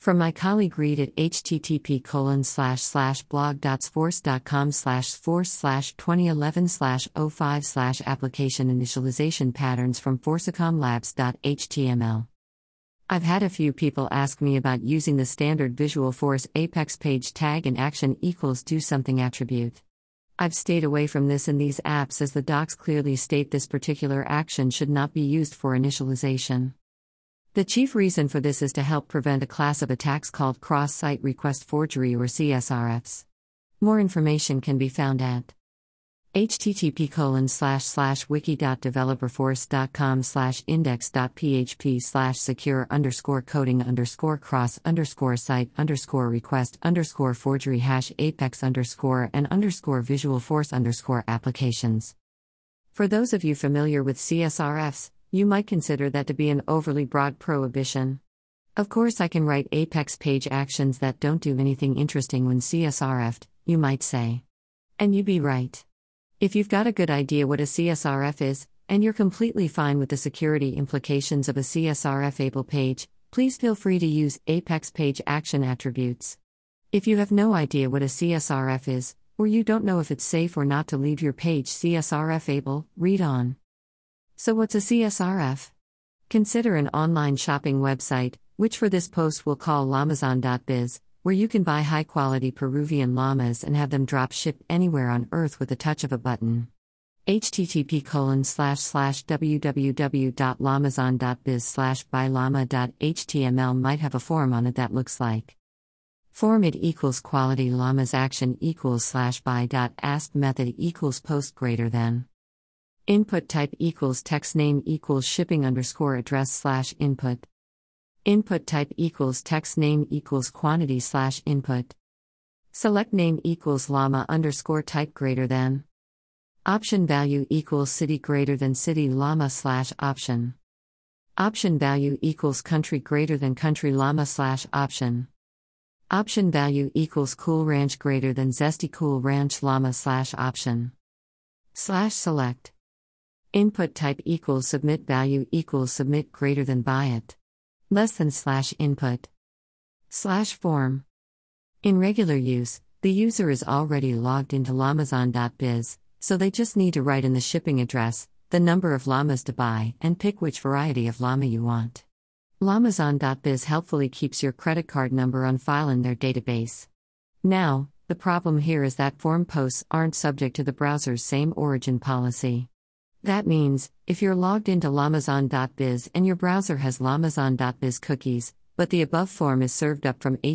From my colleague Reed at http://blog.force.com/force/2011/05/application initialization patterns from forsicom labs.html. I've had a few people ask me about using the standard Visual Force Apex page tag and action equals do something attribute. I've stayed away from this in these apps as the docs clearly state this particular action should not be used for initialization. The chief reason for this is to help prevent a class of attacks called cross-site request forgery or CSRFs. More information can be found at http://wiki.developerforce.com/index.php/secure_coding_cross_site_visual force_applications. For those of you familiar with CSRFs, you might consider that to be an overly broad prohibition. Of course, I can write Apex page actions that don't do anything interesting when CSRF'd, you might say. And you'd be right. If you've got a good idea what a CSRF is, and you're completely fine with the security implications of a CSRF-able page, please feel free to use Apex page action attributes. If you have no idea what a CSRF is, or you don't know if it's safe or not to leave your page CSRF-able, read on. So what's a CSRF? Consider an online shopping website, which for this post we'll call llamaZon.biz, where you can buy high-quality Peruvian llamas and have them drop-shipped anywhere on Earth with a touch of a button. http://www.llamaZon.biz/buyllama.html might have a form on it that looks like format equals quality llamas action equals /by.asp method equals post greater than input type equals text name equals shipping underscore address / input. Input type equals text name equals quantity / input. Select name equals llama underscore type greater than. Option value equals city greater than city llama / option. Option value equals country greater than country llama / option. Option value equals cool ranch greater than zesty cool ranch llama / option. /select. Input type equals submit value equals submit greater than buy it. Less than /input. /form. In regular use, the user is already logged into llamaZon.biz, so they just need to write in the shipping address, the number of llamas to buy, and pick which variety of llama you want. llamaZon.biz helpfully keeps your credit card number on file in their database. Now, the problem here is that form posts aren't subject to the browser's same origin policy. That means, if you're logged into llamaZon.biz and your browser has llamaZon.biz cookies, but the above form is served up from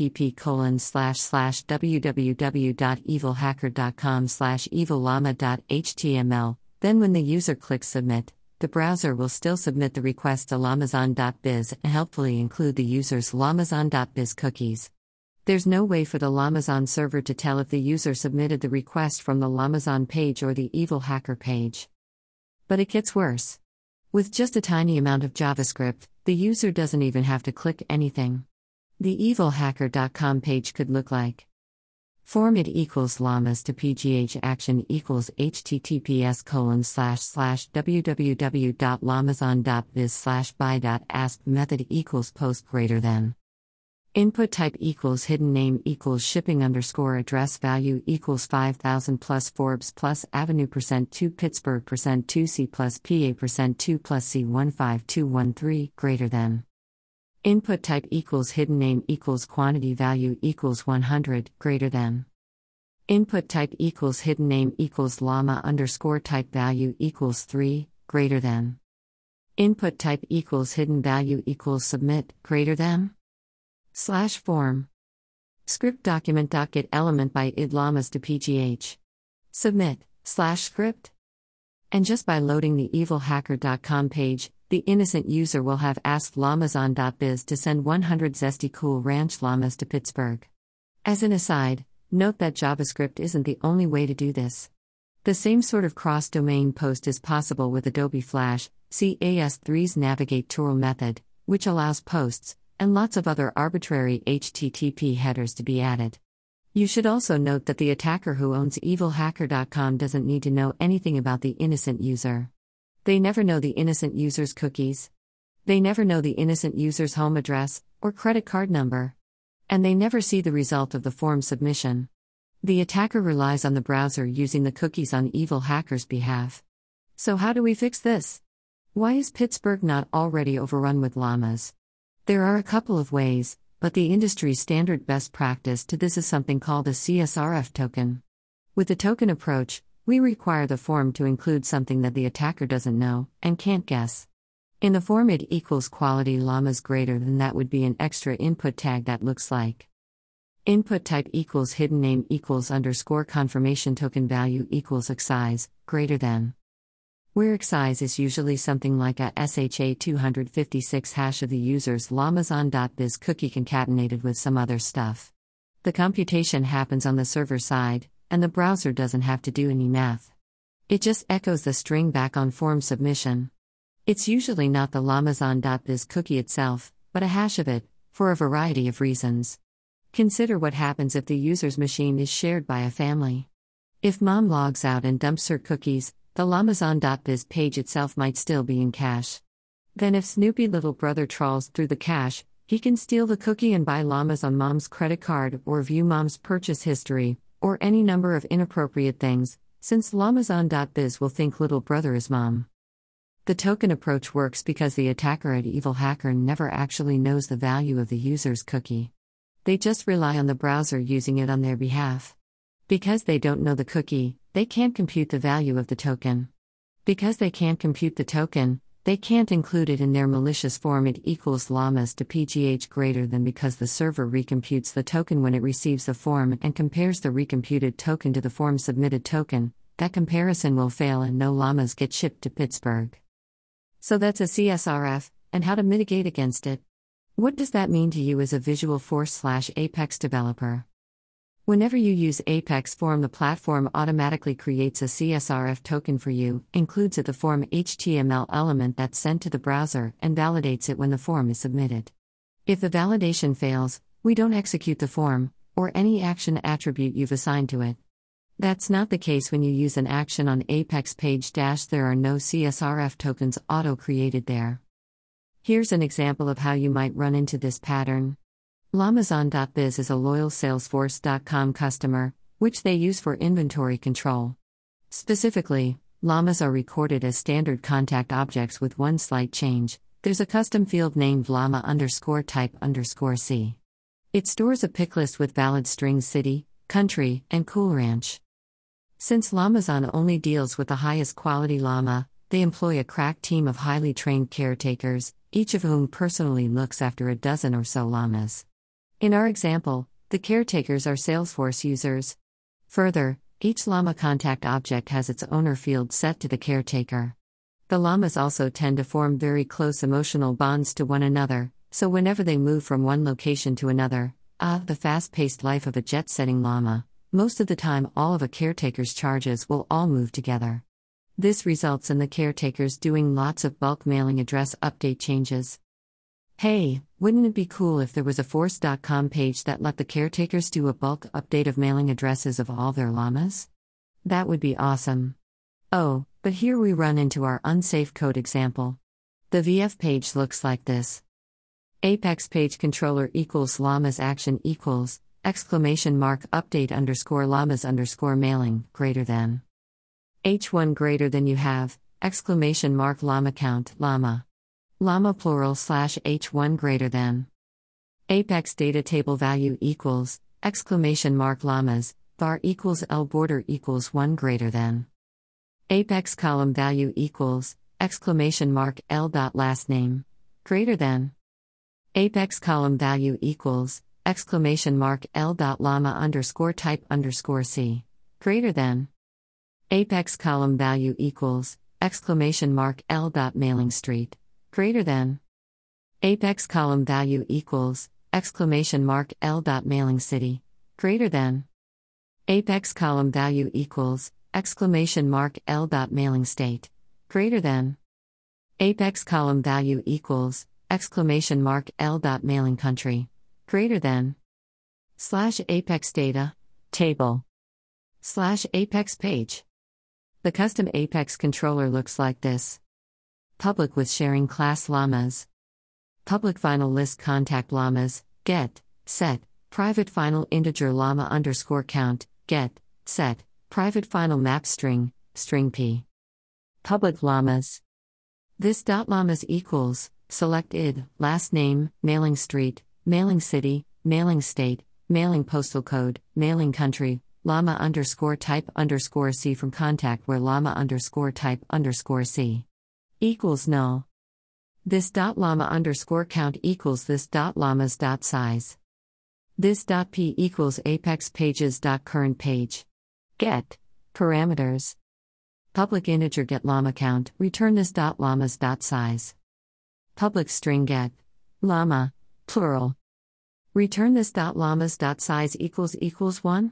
http://www.evilhacker.com/evillama.html, then when the user clicks submit, the browser will still submit the request to llamaZon.biz and helpfully include the user's llamaZon.biz cookies. There's no way for the llamaZon server to tell if the user submitted the request from the llamaZon page or the Evil Hacker page. But it gets worse. With just a tiny amount of JavaScript, the user doesn't even have to click anything. The evilhacker.com page could look like format equals llamas to pgh action equals https://www.llamaZon.biz/buy.asp method equals post greater than. Input type equals hidden name equals shipping underscore address value equals 5000 plus Forbes plus Avenue %2 Pittsburgh %2 C plus PA %2 plus C15213 greater than. Input type equals hidden name equals quantity value equals 100 greater than. Input type equals hidden name equals llama underscore type value equals 3 greater than. Input type equals hidden value equals submit greater than. /form. Script document.get element by id llamas to pgh. Submit /script. And just by loading the evilhacker.com page, the innocent user will have asked llamaZon.biz to send 100 zesty cool ranch llamas to Pittsburgh. As an aside, note that JavaScript isn't the only way to do this. The same sort of cross-domain post is possible with Adobe Flash, CAS3's Navigate tool method, which allows posts, and lots of other arbitrary HTTP headers to be added. You should also note that the attacker who owns evilhacker.com doesn't need to know anything about the innocent user. They never know the innocent user's cookies. They never know the innocent user's home address or credit card number. And they never see the result of the form submission. The attacker relies on the browser using the cookies on evil hackers' behalf. So how do we fix this? Why is Pittsburgh not already overrun with llamas? There are a couple of ways, but the industry's standard best practice to this is something called a CSRF token. With the token approach, we require the form to include something that the attacker doesn't know and can't guess. In the form id equals quality llamas greater than that would be an extra input tag that looks like input type equals hidden name equals underscore confirmation token value equals xsize greater than, where xsize is usually something like a SHA-256 hash of the user's llamason.biz cookie concatenated with some other stuff. The computation happens on the server side, and the browser doesn't have to do any math. It just echoes the string back on form submission. It's usually not the llamason.biz cookie itself, but a hash of it, for a variety of reasons. Consider what happens if the user's machine is shared by a family. If mom logs out and dumps her cookies, the llamason.biz page itself might still be in cache. Then if Snoopy little brother trawls through the cache, he can steal the cookie and buy llamas on mom's credit card or view mom's purchase history, or any number of inappropriate things, since llamason.biz will think little brother is mom. The token approach works because the attacker at Evil Hacker never actually knows the value of the user's cookie. They just rely on the browser using it on their behalf. Because they don't know the cookie, they can't compute the value of the token. Because they can't compute the token, they can't include it in their malicious form id equals llamas to pgh greater than because the server recomputes the token when it receives the form and compares the recomputed token to the form submitted token. That comparison will fail and no llamas get shipped to Pittsburgh. So that's a CSRF, and how to mitigate against it. What does that mean to you as a Visualforce/Apex developer? Whenever you use Apex Form, the platform automatically creates a CSRF token for you, includes it the form HTML element that's sent to the browser, and validates it when the form is submitted. If the validation fails, we don't execute the form, or any action attribute you've assigned to it. That's not the case when you use an action on Apex page. There are no CSRF tokens auto-created there. Here's an example of how you might run into this pattern. Llamason.biz is a loyal Salesforce.com customer, which they use for inventory control. Specifically, llamas are recorded as standard contact objects with one slight change. There's a custom field named llama_type_C. It stores a pick list with valid strings city, country, and Cool Ranch. Since Llamason only deals with the highest quality llama, they employ a crack team of highly trained caretakers, each of whom personally looks after a dozen or so llamas. In our example, the caretakers are Salesforce users. Further, each llama contact object has its owner field set to the caretaker. The llamas also tend to form very close emotional bonds to one another, so whenever they move from one location to another, the fast-paced life of a jet-setting llama, most of the time all of a caretaker's charges will all move together. This results in the caretakers doing lots of bulk mailing address update changes. Hey, wouldn't it be cool if there was a Force.com page that let the caretakers do a bulk update of mailing addresses of all their llamas? That would be awesome. Oh, but here we run into our unsafe code example. The VF page looks like this. Apex page controller equals llamas action equals !update underscore llamas underscore mailing greater than h1 greater than you have !llama count llama plural /h1 greater than Apex data table value equals !llamas var equals L border equals 1 greater than Apex column value equals !L dot last name greater than Apex column value equals !L dot llama underscore type underscore C greater than Apex column value equals !L dot mailing street greater than Apex column value equals !L dot mailing city greater than Apex column value equals !L dot mailing state greater than Apex column value equals !L dot mailing country greater than /Apex data table /Apex page. The custom Apex controller looks like this. Public with sharing class llamas. Public final list contact llamas, get, set, private final integer llama underscore count, get, set, private final map string, string p. Public llamas. This dot llamas equals, select id, last name, mailing street, mailing city, mailing state, mailing postal code, mailing country, llama underscore type underscore c from contact where llama underscore type underscore c equals null. This dot llama underscore count equals this dot llamas dot size. This dot p equals apex pages dot current page. Get parameters. Public integer get llama count, return this dot llamas dot size. Public string get llama plural. Return this dot llamas dot size equals 1.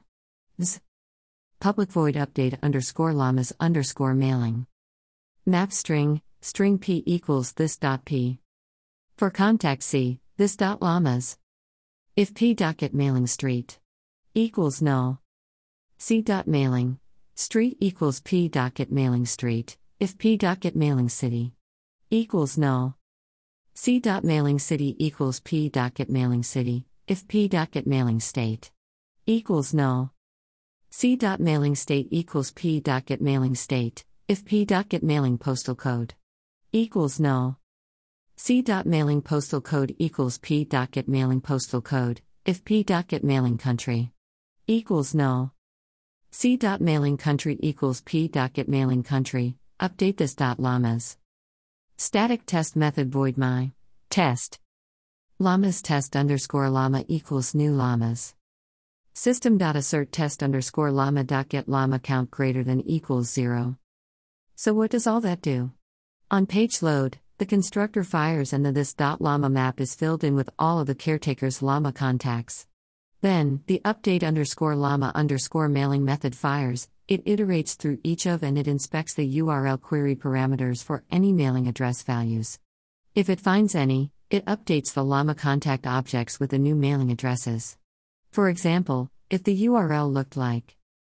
Public void update underscore llamas underscore mailing. Map string string p equals this dot p. For contact c, this dot llamas. If p dot get mailing street equals null. C dot mailing street equals p dot get mailing street. If p dot get mailing city equals null. C dot mailing city equals p dot get mailing city. If p dot get mailing state equals null. C dot mailing state equals p dot get mailing state. If p dot get mailing postal code equals null. C dot mailing postal code equals p dot get mailing postal code. If p dot get mailing country equals null. C dot mailing country equals p dot get mailing country. Update this dot llamas. Static test method void my test. Llamas test underscore llama equals new llamas. System.assert test underscore llama dot get llama count greater than equals 0. So what does all that do? On page load, the constructor fires and the this.llama map is filled in with all of the caretaker's llama contacts. Then, the update underscore llama underscore mailing method fires, it iterates through each of and it inspects the URL query parameters for any mailing address values. If it finds any, it updates the llama contact objects with the new mailing addresses. For example, if the URL looked like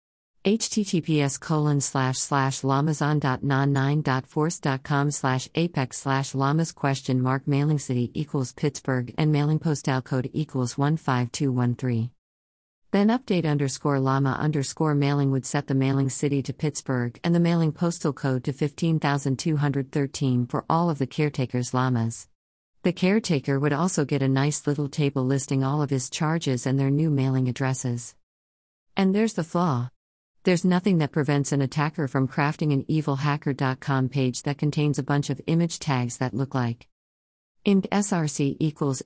https://lamazon.non9.force.com/apex/llamas mailing city equals Pittsburgh and mailing postal code equals 15213. Then update underscore llama underscore mailing would set the mailing city to Pittsburgh and the mailing postal code to 15,213 for all of the caretaker's llamas. The caretaker would also get a nice little table listing all of his charges and their new mailing addresses. And there's the flaw. There's nothing that prevents an attacker from crafting an evilhacker.com page that contains a bunch of image tags that look like img src equals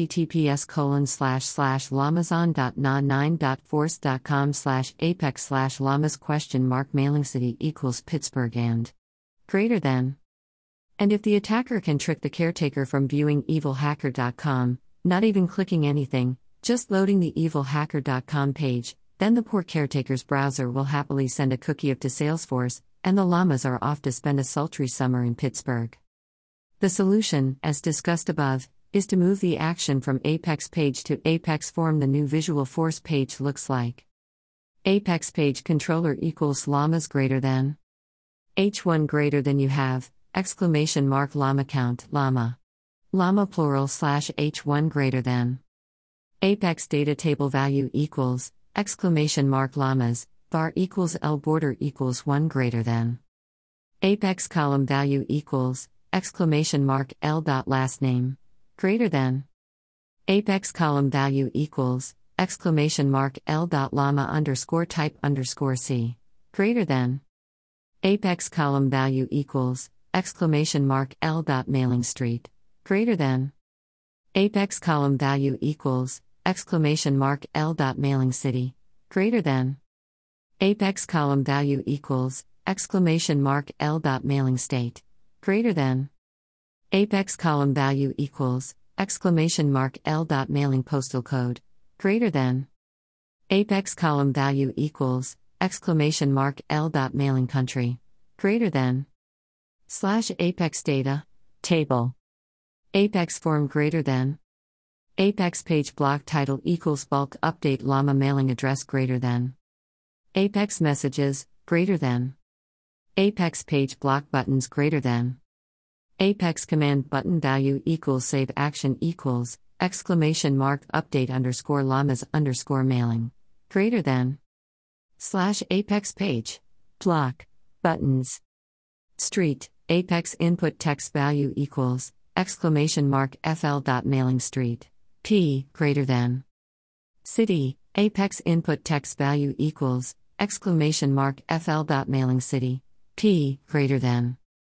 https://lamazon.non9.force.com/apex/llamas mailing city equals Pittsburgh and greater than. And if the attacker can trick the caretaker from viewing evilhacker.com, not even clicking anything, just loading the evilhacker.com page, then the poor caretaker's browser will happily send a cookie up to Salesforce, and the llamas are off to spend a sultry summer in Pittsburgh. The solution, as discussed above, is to move the action from Apex page to Apex form. The new Visual Force page looks like Apex page controller equals llamas greater than h1 greater than you have !llama count llama plural /h1 greater than Apex data table value equals !llamas var equals L border equals 1 greater than Apex column value equals !L dot last name greater than Apex column value equals !L dot llama underscore type underscore c greater than Apex column value equals !L dot mailing street greater than Apex column value equals !L dot mailing city greater than Apex column value equals !L dot mailing state greater than Apex column value equals !L dot mailing postal code greater than Apex column value equals !L dot mailing country greater than /Apex data table Apex form greater than Apex page block title equals bulk update llama mailing address greater than Apex messages greater than Apex page block buttons greater than Apex command button value equals save action equals exclamation mark update underscore llamas underscore mailing greater than slash apex page block buttons street apex input text value equals exclamation mark fl dot mailing street p greater than city apex input text value equals exclamation mark fl dot mailing city p greater than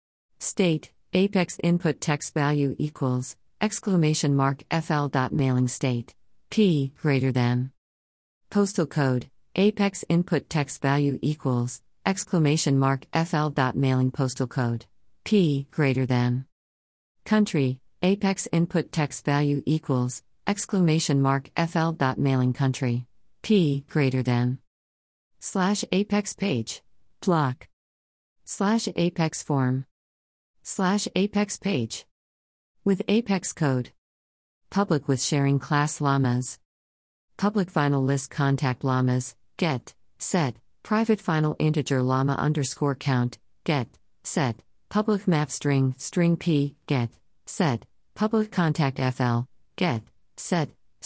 state apex input text value equals exclamation mark fl dot mailing state p greater than postal code apex input text value equals exclamation mark fl dot mailing postal code p greater than country apex input text value equals exclamation mark fl dot mailing country p greater than slash apex page block slash apex form slash apex page with apex code public with sharing class llamas public final list contact llamas get set private final integer llama underscore count get set public map string p get set public contact fl get set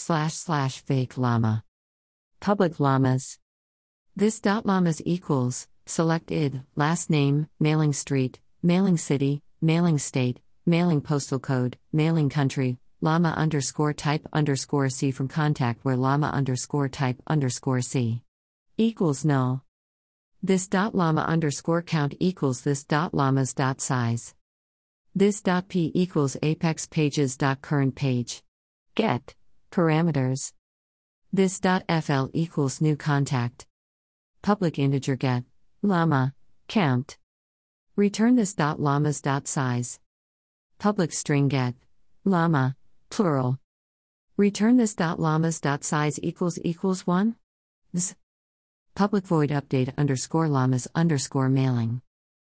/ fake llama public llamas this dot llamas equals select id last name mailing street mailing city mailing state mailing postal code mailing country llama underscore type underscore c from contact where llama underscore type underscore c equals null this dot llama underscore count equals this dot llamas dot size this dot p equals apex pages dot current page get parameters this dot fl equals new contact public integer get llama count return this dot llamas dot size public string get llama plural return this dot llamas dot size equals 1 this public void update underscore llamas underscore mailing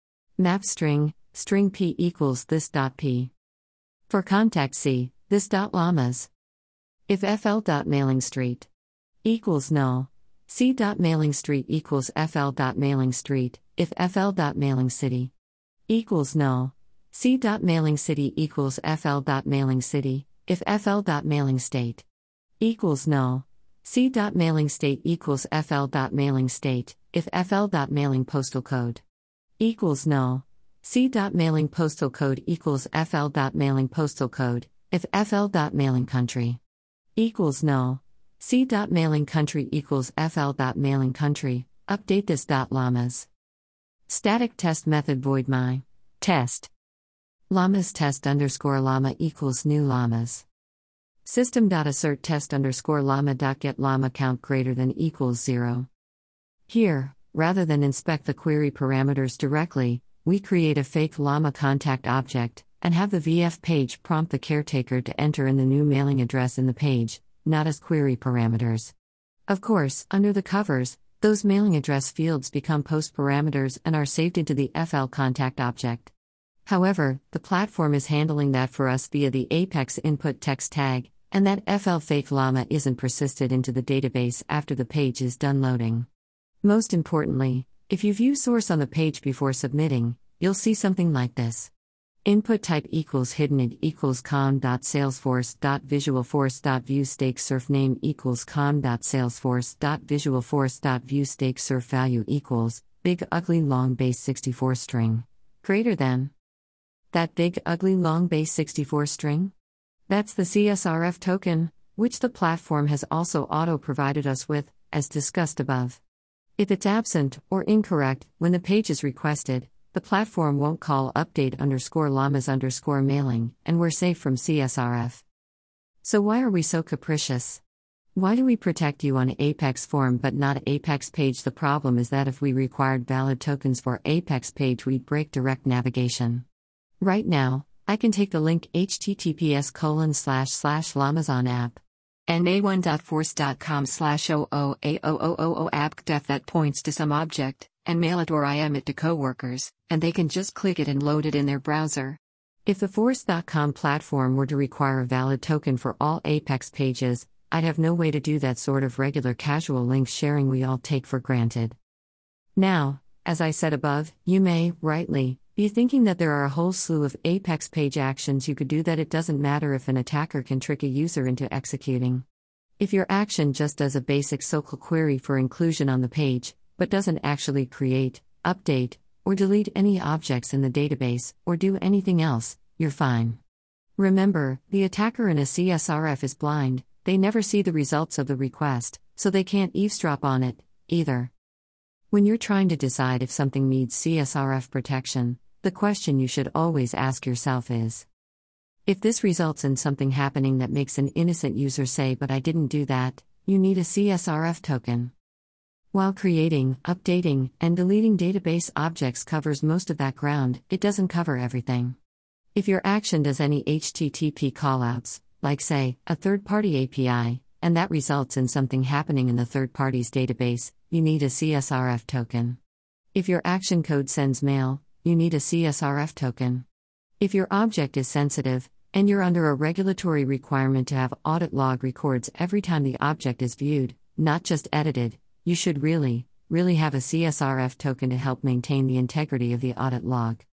map string p equals this dot p for contact c this dot llamas if fl dot mailing street equals null c dot mailing street equals fl dot mailing street if fl dot mailing city equals null c dot mailing city equals fl dot mailing city if fl dot mailing state equals null c dot mailing state equals fl dot mailing state if fl dot mailing postal code equals null c dot mailing postal code equals fl dot mailing postal code if fl dot mailing country equals null c dot mailing country equals fl dot mailing country update this dot llamas static test method void my test llamas test underscore llama equals new llamas system.assert test underscore llama.get llama count greater than equals 0. Here, rather than inspect the query parameters directly, we create a fake llama contact object, and have the VF page prompt the caretaker to enter in the new mailing address in the page, not as query parameters. Of course, under the covers, those mailing address fields become post parameters and are saved into the FL contact object. However, the platform is handling that for us via the Apex input text tag, and that FL fake llama isn't persisted into the database after the page is done loading. Most importantly, if you view source on the page before submitting, you'll see something like this. Input type equals hidden id equals com.salesforce.visualforce.view stake surf name equals com.salesforce.visualforce.view stake surf value equals big ugly long base 64 string greater than that big ugly long base 64 string? That's the CSRF token, which the platform has also auto-provided us with, as discussed above. If it's absent or incorrect when the page is requested, the platform won't call update underscore llamas underscore mailing, and we're safe from CSRF. So why are we so capricious? Why do we protect you on Apex form but not Apex page? The problem is that if we required valid tokens for Apex page, we'd break direct navigation. Right now, I can take the link https://llamason app and a1.force.com/00a0000 app.def that points to some object, and mail it or IM it to coworkers, and they can just click it and load it in their browser. If the Force.com platform were to require a valid token for all Apex pages, I'd have no way to do that sort of regular casual link sharing we all take for granted. Now, as I said above, you may, rightly, Be thinking that there are a whole slew of Apex page actions you could do that it doesn't matter if an attacker can trick a user into executing. If your action just does a basic SOQL query for inclusion on the page, but doesn't actually create, update, or delete any objects in the database, or do anything else, you're fine. Remember, the attacker in a CSRF is blind, they never see the results of the request, so they can't eavesdrop on it, either. When you're trying to decide if something needs CSRF protection, the question you should always ask yourself is: if this results in something happening that makes an innocent user say, "But I didn't do that," you need a CSRF token. While creating, updating, and deleting database objects covers most of that ground, it doesn't cover everything. If your action does any HTTP callouts, like say, a third-party API, and that results in something happening in the third party's database, you need a CSRF token. If your action code sends mail, you need a CSRF token. If your object is sensitive, and you're under a regulatory requirement to have audit log records every time the object is viewed, not just edited, you should really have a CSRF token to help maintain the integrity of the audit log.